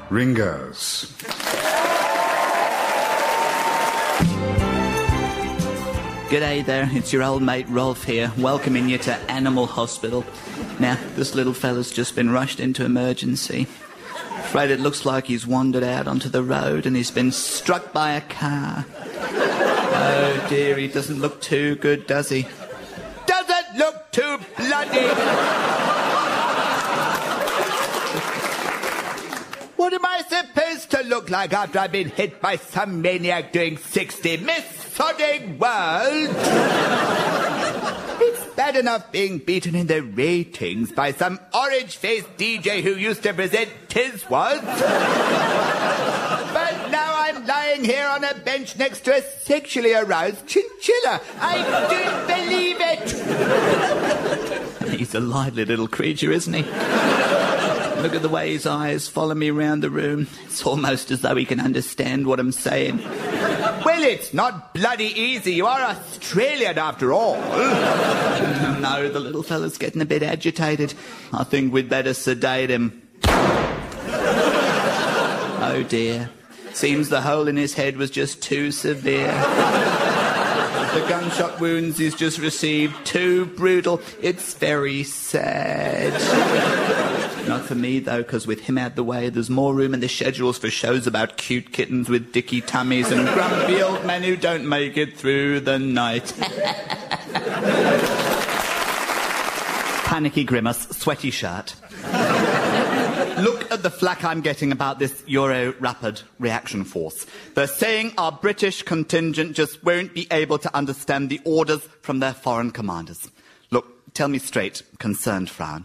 Ringers. G'day there, it's your old mate Rolf here, welcoming you to Animal Hospital. Now, this little fella's just been rushed into emergency. Afraid it looks like he's wandered out onto the road and he's been struck by a car. Oh dear, he doesn't look too good, does he? Doesn't look too bloody! What am I supposed to look like after I've been hit by some maniac doing 60? Miss Sodding World! It's bad enough being beaten in the ratings by some orange-faced DJ who used to present Tiswas. But now I'm lying here on a bench next to a sexually aroused chinchilla. I don't believe it! He's a lively little creature, isn't he? Look at the way his eyes follow me round the room. It's almost as though he can understand what I'm saying. Well, it's not bloody easy. You are Australian after all. No, the little fella's getting a bit agitated. I think we'd better sedate him. Oh dear. Seems the hole in his head was just too severe. The gunshot wounds he's just received, too brutal. It's very sad. Not for me, though, because with him out the way, there's more room in the schedules for shows about cute kittens with dicky tummies and grumpy old men who don't make it through the night. Panicky grimace, sweaty shirt. Look at the flack I'm getting about this Euro Rapid Reaction Force. They're saying our British contingent just won't be able to understand the orders from their foreign commanders. Look, tell me straight, concerned frown.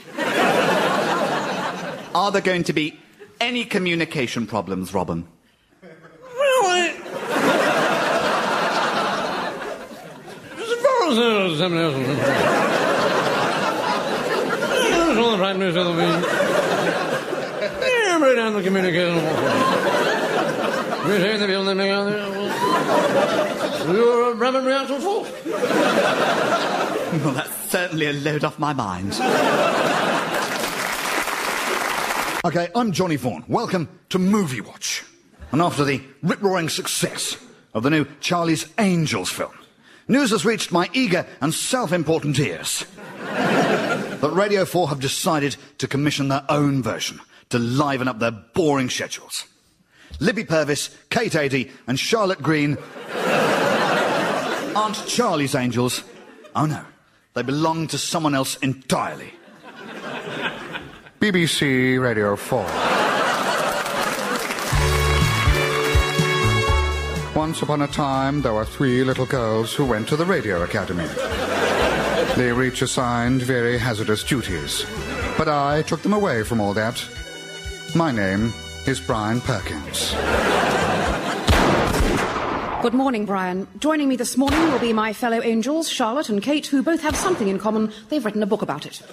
Are there going to be any communication problems, Robin? Really? As far as the Prime Minister of the break down the communication. We're the building your rapid reaction force. Well, that's certainly a load off my mind. OK, I'm Johnny Vaughan. Welcome to Movie Watch. And after the rip-roaring success of the new Charlie's Angels film, news has reached my eager and self-important ears that Radio 4 have decided to commission their own version to liven up their boring schedules. Libby Purvis, Kate Adie and Charlotte Green aren't Charlie's Angels. Oh no, they belong to someone else entirely. BBC Radio 4. Once upon a time, there were 3 little girls who went to the Radio Academy. They were each assigned very hazardous duties, but I took them away from all that. My name is Brian Perkins. Good morning, Brian. Joining me this morning will be my fellow angels, Charlotte and Kate, who both have something in common. They've written a book about it.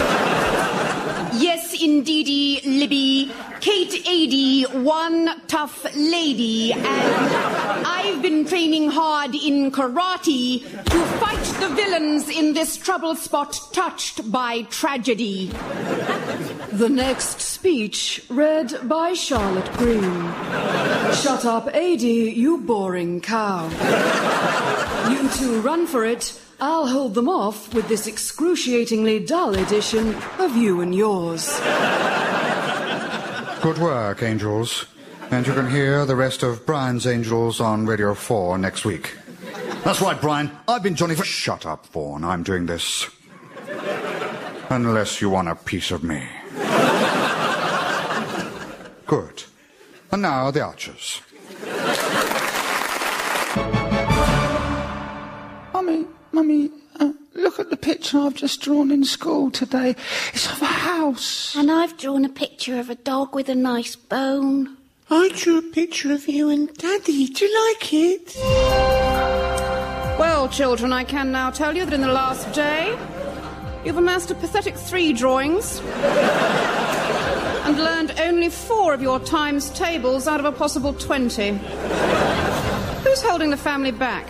Yes, indeedy, Libby. Kate Adie, one tough lady, and I've been training hard in karate to fight the villains in this trouble spot touched by tragedy. The next speech read by Charlotte Green. Shut up, Adie, you boring cow. You two run for it. I'll hold them off with this excruciatingly dull edition of You and Yours. Good work, Angels. And you can hear the rest of Brian's Angels on Radio 4 next week. That's right, Brian. I've been Johnny for... Shut up, Vaughan. I'm doing this. Unless you want a piece of me. Good. And now the Archers. Mummy, look at the picture I've just drawn in school today. It's of a house. And I've drawn a picture of a dog with a nice bone. I drew a picture of you and Daddy. Do you like it? Well, children, I can now tell you that in the last day, you've amassed a pathetic 3 drawings and learned only 4 of your times tables out of a possible 20. Who's holding the family back?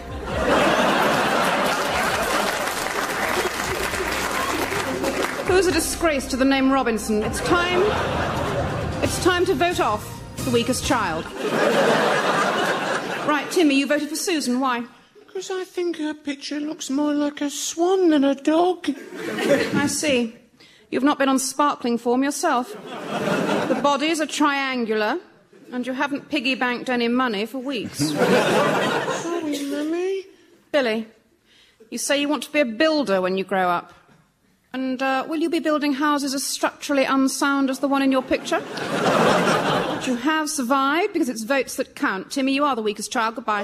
Who's a disgrace to the name Robinson? It's time It's time to vote off the weakest child. Right, Timmy, you voted for Susan. Why? Because I think her picture looks more like a swan than a dog. I see. You've not been on sparkling form yourself. The bodies are triangular, and you haven't piggy-banked any money for weeks. Sorry, Mummy. Billy, you say you want to be a builder when you grow up. And will you be building houses as structurally unsound as the one in your picture? But you have survived because it's votes that count. Timmy, you are the weakest child. Goodbye.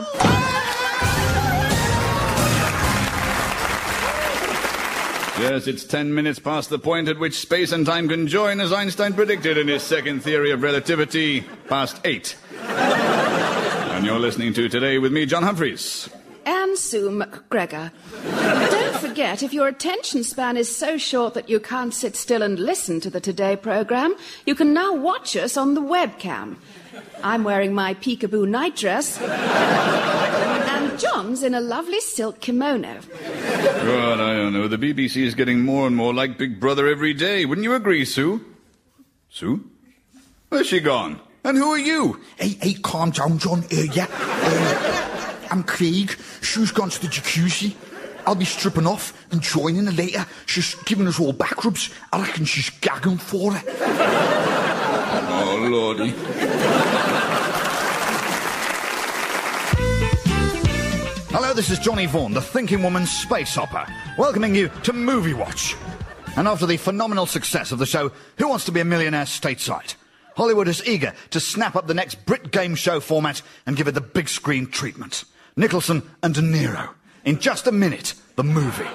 Yes, it's 10 minutes past the point at which space and time can join, as Einstein predicted in his second theory of relativity, past 8. And you're listening to Today with me, John Humphreys. And Sue McGregor. Don't forget, if your attention span is so short that you can't sit still and listen to the Today programme, you can now watch us on the webcam. I'm wearing my peekaboo nightdress, and John's in a lovely silk kimono. God, I don't know. The BBC is getting more and more like Big Brother every day. Wouldn't you agree, Sue? Sue? Where's she gone? And who are you? Hey, calm down, John. I'm Craig. Sue's gone to the jacuzzi. I'll be stripping off and joining her later. She's giving us all back rubs. I reckon she's gagging for it. Oh, Lordy. Hello, this is Johnny Vaughan, the thinking woman's space hopper, welcoming you to Movie Watch. And after the phenomenal success of the show Who Wants to Be a Millionaire Stateside, Hollywood is eager to snap up the next Brit game show format and give it the big screen treatment. Nicholson and De Niro. In just a minute, the movie.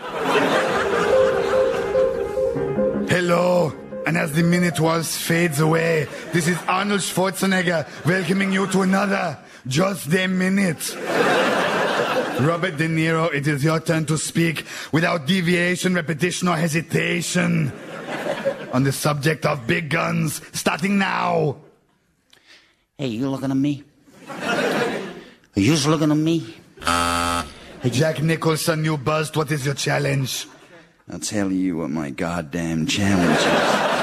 Hello. And as the minute waltz fades away, this is Arnold Schwarzenegger welcoming you to another Just a Minute. Robert De Niro, it is your turn to speak without deviation, repetition, or hesitation on the subject of big guns, starting now. Hey, you looking at me? Are you looking at me? Jack Nicholson, you buzzed. What is your challenge? I'll tell you what my goddamn challenge is.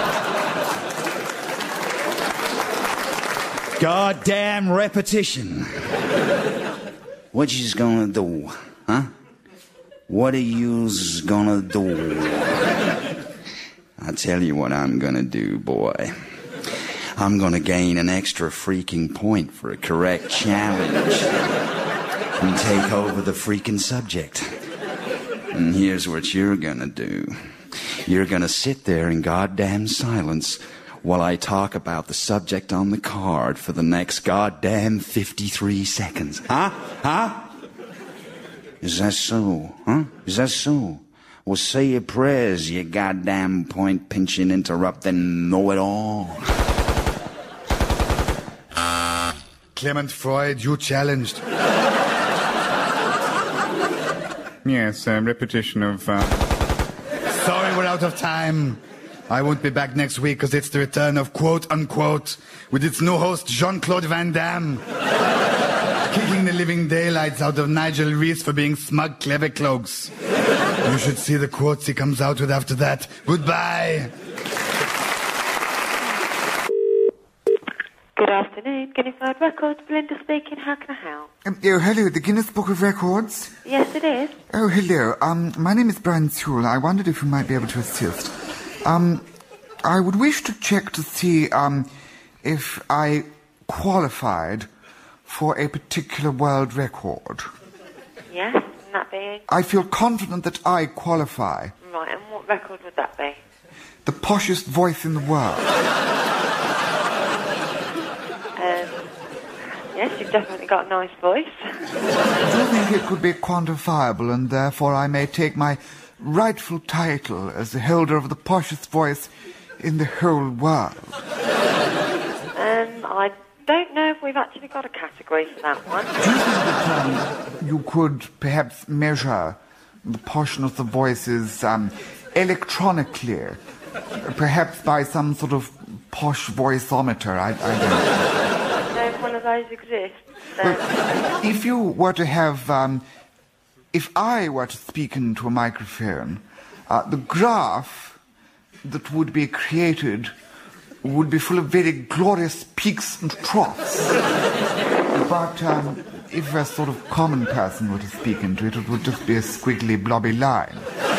Goddamn repetition. What you's gonna do, huh? What are you's gonna do? I'll tell you what I'm gonna do, boy. I'm gonna gain an extra freaking point for a correct challenge and take over the freaking subject. And here's what you're gonna do. You're gonna sit there in goddamn silence while I talk about the subject on the card for the next goddamn 53 seconds. Huh? Is that so? Huh? Is that so? Well, say your prayers, you goddamn point-pinching, interrupting know-it-all. Clement Freud, you challenged. Yes, repetition of... Sorry, we're out of time. I won't be back next week because it's the return of quote-unquote with its new host, Jean-Claude Van Damme. Kicking the living daylights out of Nigel Reese for being smug, clever cloaks. You should see the quotes he comes out with after that. Goodbye. Good afternoon, Guinness World Records. Belinda speaking. How can I help? Oh, hello, the Guinness Book of Records? Yes, it is. Oh, hello. My name is Brian Sewell. I wondered if you might be able to assist. I would wish to check to see if I qualified for a particular world record. Yes, and that be? I feel confident that I qualify. Right, and what record would that be? The poshest voice in the world. Yes, you've definitely got a nice voice. Do you think it could be quantifiable, and therefore I may take my rightful title as the holder of the poshest voice in the whole world? I don't know if we've actually got a category for that one. Do you think that you could perhaps measure the poshness of the voices electronically, perhaps by some sort of posh voiceometer? I don't know. I don't know if one of those exists. Well, if you were to have, if I were to speak into a microphone, the graph that would be created would be full of very glorious peaks and troughs. But if a sort of common person were to speak into it, it would just be a squiggly, blobby line.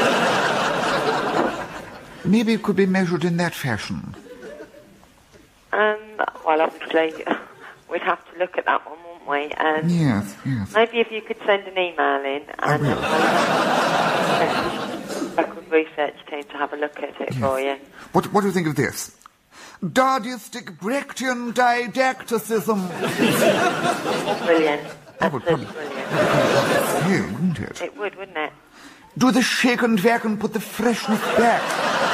Maybe it could be measured in that fashion. Well, obviously, we'd have to look at that one, wouldn't we? Yes. Maybe if you could send an email in, and a research team to have a look at it for you. What do you think of this? Dardistic Brechtian didacticism. Brilliant. That would probably brilliant. Yeah, wouldn't it? It would, wouldn't it? Do the shake and werk and put the freshness back.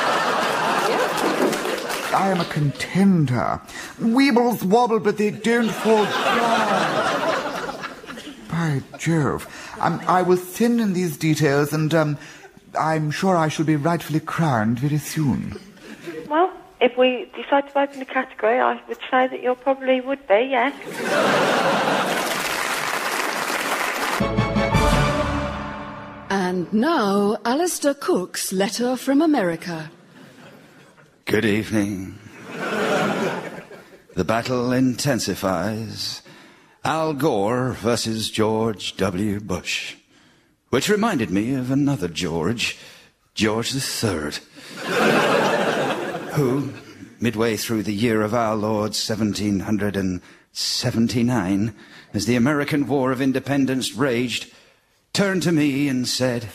I am a contender. Weebles wobble, but they don't fall down. By Jove. I will send in these details, and I'm sure I shall be rightfully crowned very soon. Well, if we decide to open a category, I would say that you probably would be, yes. And now, Alistair Cook's letter from America. Good evening. The battle intensifies. Al Gore versus George W. Bush. Which reminded me of another George III. Who, midway through the year of our Lord 1779, as the American War of Independence raged, turned to me and said,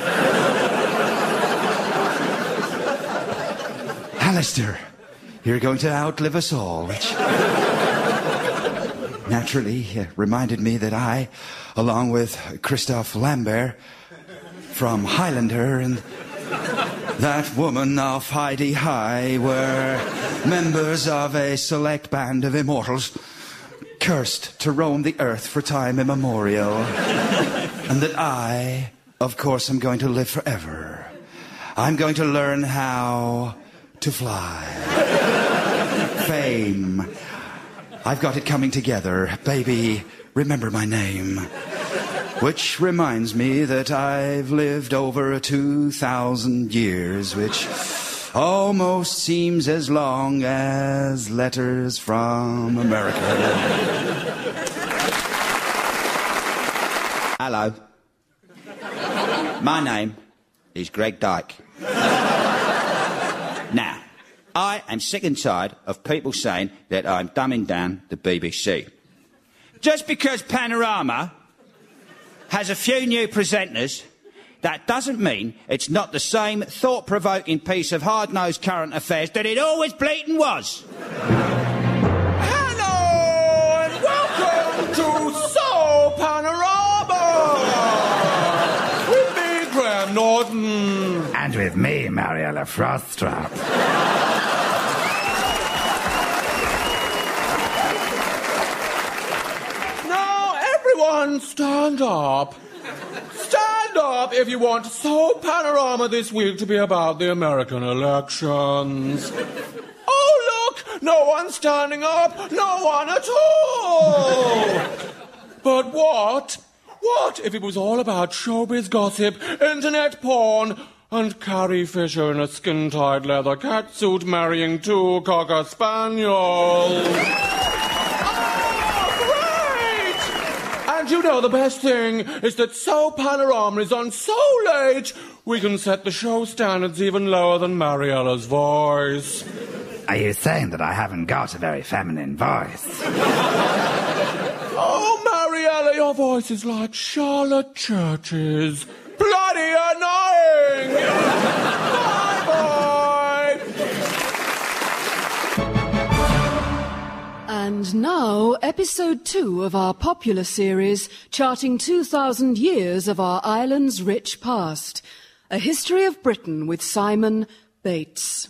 Alistair, you're going to outlive us all, which naturally reminded me that I, along with Christophe Lambert from Highlander and that woman of Heidi High were members of a select band of immortals cursed to roam the earth for time immemorial, and that I, of course, am going to live forever. I'm going to learn how to fly. Fame. I've got it coming together. Baby, remember my name. Which reminds me that I've lived over 2,000 years, which almost seems as long as letters from America. Hello. My name is Greg Dyke. Now, I am sick and tired of people saying that I'm dumbing down the BBC. Just because Panorama has a few new presenters, that doesn't mean it's not the same thought-provoking piece of hard-nosed current affairs that it always bleating was. Hello and welcome to Soul Panorama with me, Graham Norton. And with me, Mariella Frostrap. Now, everyone stand up. Stand up if you want Soul Panorama this week to be about the American elections. Oh, look! No one standing up! No one at all! But what? What if it was all about showbiz gossip, internet porn, and Carrie Fisher in a skin-tight leather catsuit marrying 2 Cocker Spaniels? And you know the best thing is that Soul Panorama is on so late, we can set the show standards even lower than Mariella's voice. Are you saying that I haven't got a very feminine voice? Oh, Mariella, your voice is like Charlotte Church's. Bloody annoying! Bye-bye! And now, episode 2 of our popular series, charting 2,000 years of our island's rich past. A History of Britain with Simon Bates.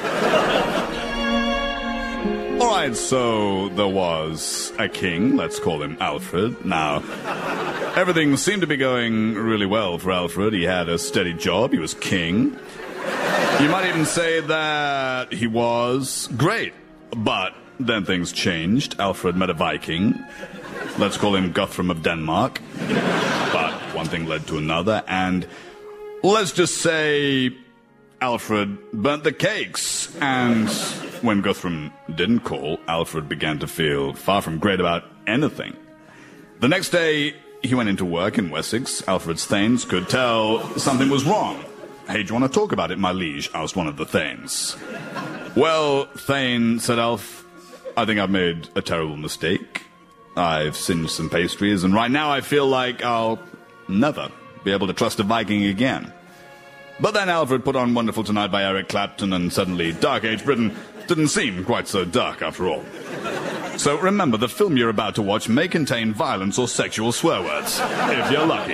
All right, so there was a king, let's call him Alfred. Now, everything seemed to be going really well for Alfred. He had a steady job, he was king. You might even say that he was great, but then things changed. Alfred met a Viking. Let's call him Guthrum of Denmark. But one thing led to another, and let's just say Alfred burnt the cakes, and when Guthrum didn't call, Alfred began to feel far from great about anything. The next day, he went into work in Wessex. Alfred's thanes could tell something was wrong. "Hey, do you want to talk about it, my liege?" asked one of the thanes. "Well, Thane," said Alf, "I think I've made a terrible mistake. I've singed some pastries, and right now I feel like I'll never be able to trust a Viking again." But then Alfred put on Wonderful Tonight by Eric Clapton, and suddenly Dark Age Britain didn't seem quite so dark after all. So remember, the film you're about to watch may contain violence or sexual swear words, if you're lucky.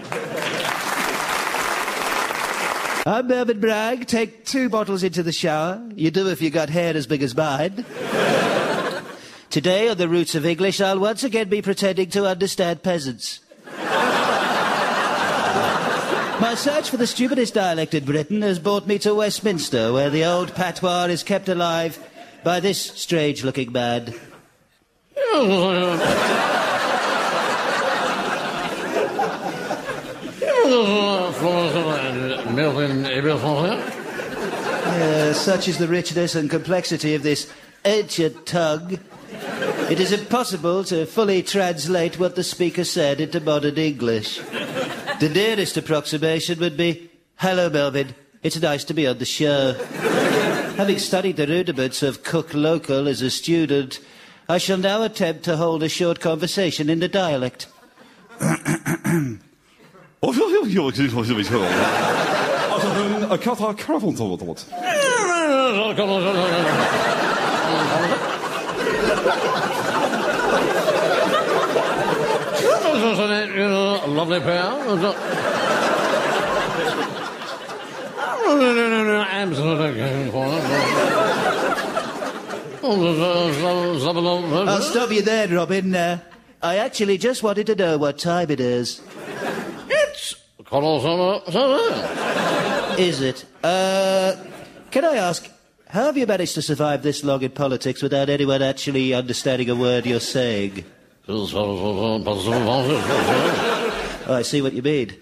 I'm Mervyn Bragg. Take 2 bottles into the shower. You do if you got hair as big as mine. Today, on the Roots of English, I'll once again be pretending to understand peasants. My search for the stupidest dialect in Britain has brought me to Westminster, where the old patois is kept alive by this strange-looking man. Such is the richness and complexity of this ancient tongue. It is impossible to fully translate what the speaker said into modern English. The nearest approximation would be, "Hello, Melvin. It's nice to be on the show." Having studied the rudiments of Cook Local as a student, I shall now attempt to hold a short conversation in the dialect. A lovely pair. I'll stop you there, Robin. I actually just wanted to know what time it is. It's Is it? Can I ask, how have you managed to survive this long in politics without anyone actually understanding a word you're saying? Oh, I see what you mean.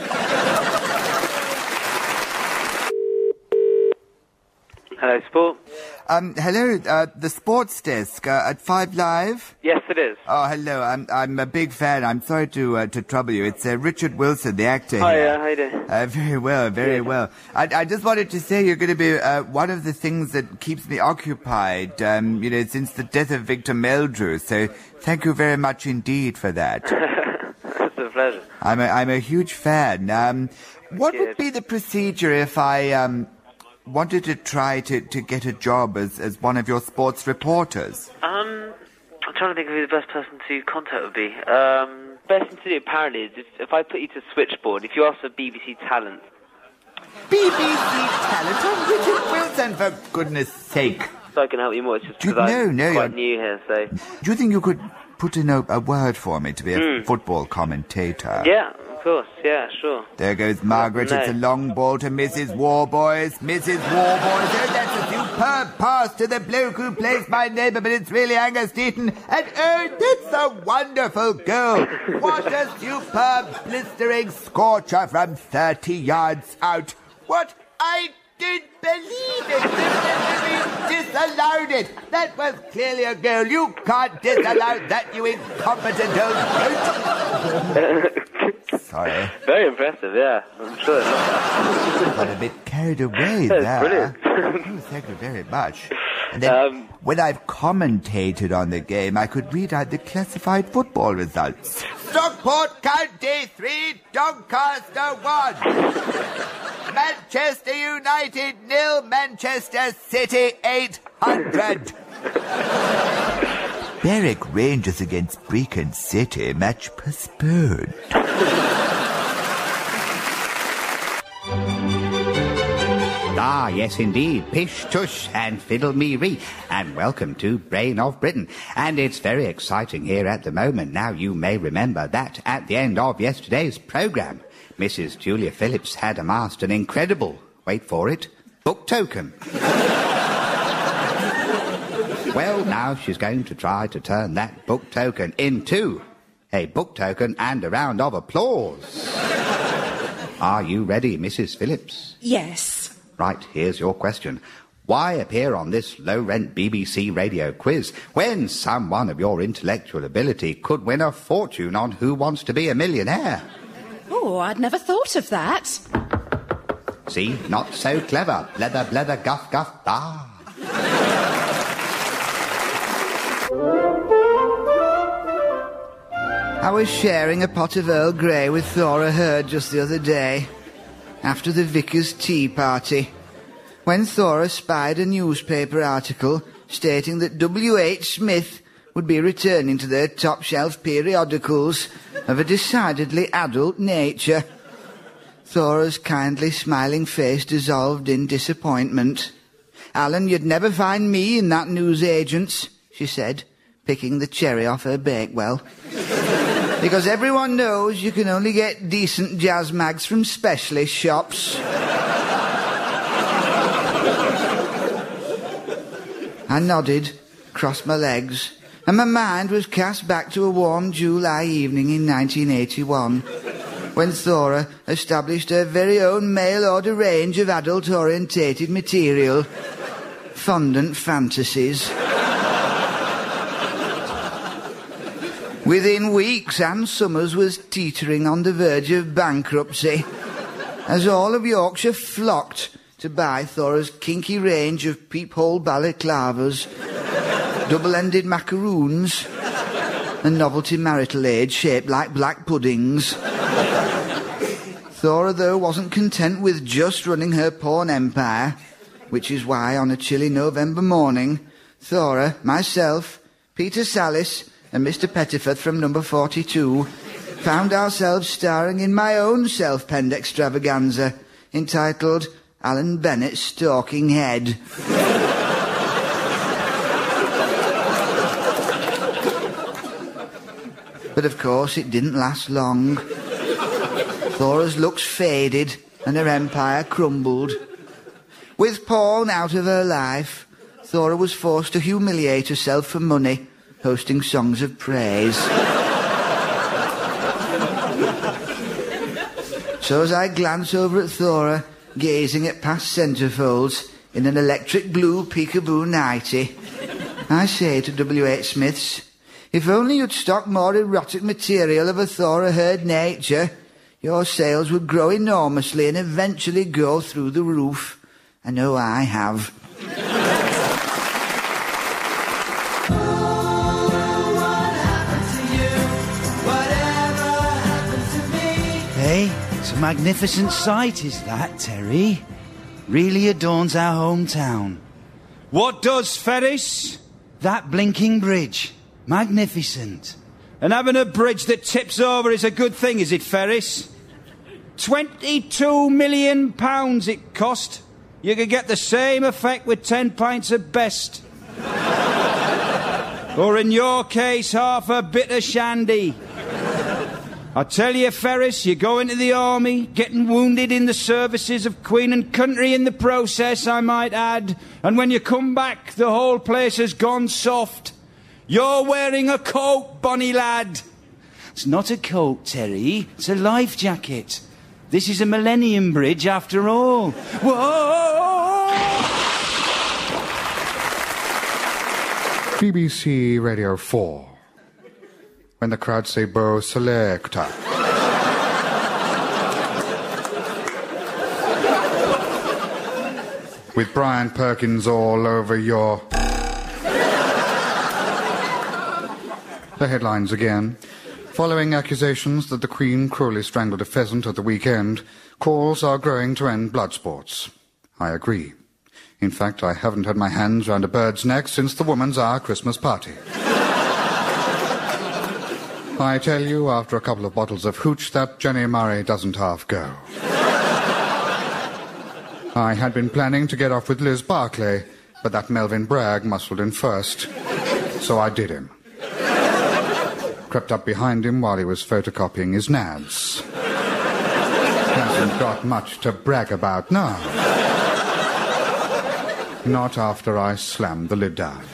Hello, Sport. Hello, the sports desk at 5 Live? Yes, it is. Oh, hello. I'm a big fan. I'm sorry to trouble you. It's Richard Wilson, the actor Hi, here. how you doing? Very well, very well. I just wanted to say you're going to be one of the things that keeps me occupied, since the death of Victor Meldrew. So thank you very much indeed for that. It's a pleasure. I'm a huge fan. What would be the procedure if I wanted to try to get a job as one of your sports reporters? I'm trying to think of who the best person to contact would be. Best thing to do, apparently, is if I put you to Switchboard, if you ask for BBC Talent. BBC Talent? Oh, Richard Wilson, for goodness sake. So I can help you more, it's just because I'm quite new here, so... Do you think you could put in a word for me to be a football commentator? Yeah, of course, yeah, sure. There goes Margaret. No. It's a long ball to Mrs. Warboys. Mrs. Warboys. Oh, that's a superb pass to the bloke who plays my neighbour, but it's really Angus Deaton. And oh, that's a wonderful goal. What a superb, blistering scorcher from 30 yards out. What? I didn't believe it. The disallowed it. That was clearly a goal. You can't disallow that, you incompetent old goat. Sorry. Very impressive, yeah, I'm sure. Got a bit carried away there. That's brilliant. Oh, thank you very much. And then, when I've commentated on the game, I could read out the classified football results. Stockport County 3, Doncaster 1. Manchester United 0, Manchester City 800. Berwick Rangers against Brecon City, match postponed. Ah, yes, indeed. Pish, tush, and fiddle me ree. And welcome to Brain of Britain. And it's very exciting here at the moment. Now, you may remember that at the end of yesterday's programme, Mrs. Julia Phillips had amassed an incredible, wait for it, book token. Well, now she's going to try to turn that book token into a book token and a round of applause. Are you ready, Mrs. Phillips? Yes. Right, here's your question. Why appear on this low-rent BBC radio quiz when someone of your intellectual ability could win a fortune on Who Wants to Be a Millionaire? Oh, I'd never thought of that. See, not so clever. Blether, blether, guff, guff, ah. I was sharing a pot of Earl Grey with Thora Hird just the other day, after the vicar's tea party, when Thora spied a newspaper article stating that W.H. Smith would be returning to their top-shelf periodicals of a decidedly adult nature. Thora's kindly smiling face dissolved in disappointment. "Alan, you'd never find me in that newsagent's," she said, picking the cherry off her bakewell. "Because everyone knows you can only get decent jazz mags from specialist shops." I nodded, crossed my legs, and my mind was cast back to a warm July evening in 1981, when Thora established her very own mail-order range of adult-orientated material, Fondant Fantasies. Within weeks, Anne Summers was teetering on the verge of bankruptcy, as all of Yorkshire flocked to buy Thora's kinky range of peephole balaclavas, double-ended macaroons, and novelty marital aids shaped like black puddings. Thora, though, wasn't content with just running her porn empire, which is why, on a chilly November morning, Thora, myself, Peter Sallis, and Mr. Pettiforth from number 42 found ourselves starring in my own self-penned extravaganza entitled Alan Bennett's Stalking Head. But of course it didn't last long. Thora's looks faded and her empire crumbled. With porn out of her life, Thora was forced to humiliate herself for money, hosting songs of praise. So as I glance over at Thora, gazing at past centrefolds in an electric blue peekaboo nightie, I say to W.H. Smiths, if only you'd stock more erotic material of a Thora Hird nature, your sales would grow enormously and eventually go through the roof. I know I have. Hey, it's a magnificent sight, is that, Terry? Really adorns our hometown. What does, Ferris? That blinking bridge. Magnificent. And having a bridge that tips over is a good thing, is it, Ferris? £22 million it cost. You could get the same effect with 10 pints of best. Or in your case, half a bit of shandy. I tell you, Ferris, you go into the army, getting wounded in the services of Queen and country in the process, I might add, and when you come back, the whole place has gone soft. You're wearing a coat, bonny lad. It's not a coat, Terry. It's a life jacket. This is a Millennium Bridge after all. Whoa! BBC Radio 4. When the crowd say Bo Selecta. With Brian Perkins all over your... The headlines again. Following accusations that the Queen cruelly strangled a pheasant at the weekend, calls are growing to end blood sports. I agree. In fact, I haven't had my hands round a bird's neck since the Woman's Hour Christmas party. I tell you, after a couple of bottles of hooch, that Jenny Murray doesn't half go. I had been planning to get off with Liz Barclay, but that Melvin Bragg muscled in first, so I did him. Crept up behind him while he was photocopying his nads. Hasn't got much to brag about now. Not after I slammed the lid down.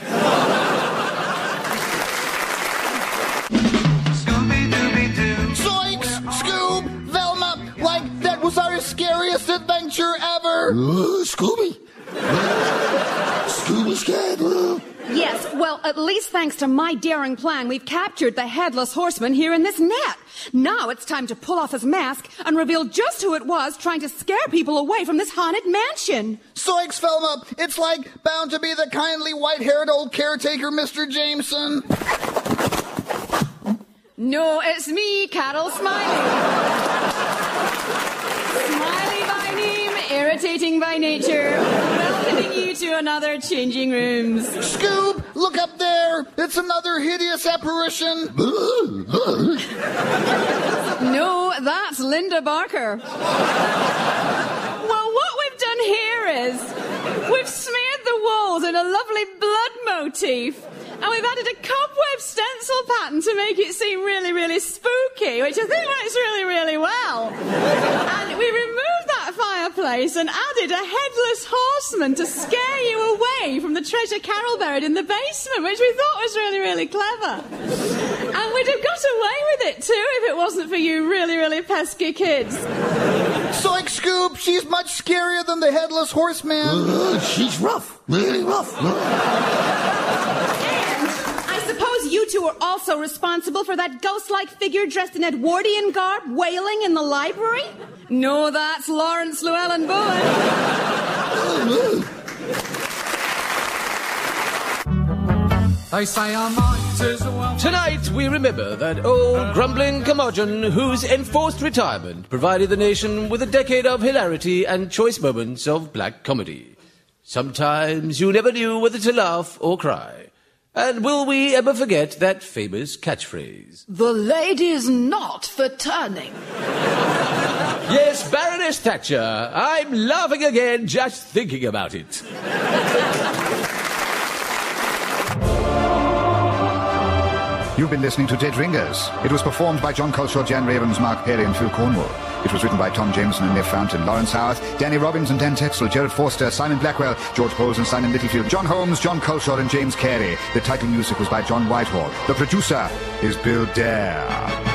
Zoinks! Scoob! Velma! Like, that was our scariest adventure ever! Scooby! Well, at least thanks to my daring plan, we've captured the Headless Horseman here in this net. Now it's time to pull off his mask and reveal just who it was trying to scare people away from this haunted mansion. Zoinks, Velma! It's like bound to be the kindly white-haired old caretaker, Mr. Jameson. No, it's me, Carol Smiley. Smiley by name, irritating by nature. Welcoming you to another Changing Rooms. Scoob, look up there. It's another hideous apparition. No, that's Linda Barker. Well, what we've done here is we've smeared the walls in a lovely blood motif. And we've added a cobweb stencil pattern to make it seem really, really spooky, which I think works really, really well. And we removed that fireplace and added a headless horseman to scare you away from the treasure Carol buried in the basement, which we thought was really, really clever. And we'd have got away with it, too, if it wasn't for you really, really pesky kids. Zoink, Scoob, she's much scarier than the Headless Horseman. She's rough, really rough. I suppose you two are also responsible for that ghost-like figure dressed in Edwardian garb wailing in the library? No, that's Lawrence Llewellyn Bowen. They say I might as well. Tonight we remember that old grumbling curmudgeon whose enforced retirement provided the nation with a decade of hilarity and choice moments of black comedy. Sometimes you never knew whether to laugh or cry. And will we ever forget that famous catchphrase? The lady's not for turning. Yes, Baroness Thatcher, I'm laughing again just thinking about it. You've been listening to Dead Ringers. It was performed by John Culshaw, Jan Ravens, Mark Perry and Phil Cornwall. It was written by Tom Jameson and Nick Fountain, Lawrence Howarth, Danny Robbins and Dan Texel, Gerard Forster, Simon Blackwell, George Bowles and Simon Littlefield, John Holmes, John Culshaw and James Carey. The title music was by John Whitehall. The producer is Bill Dare.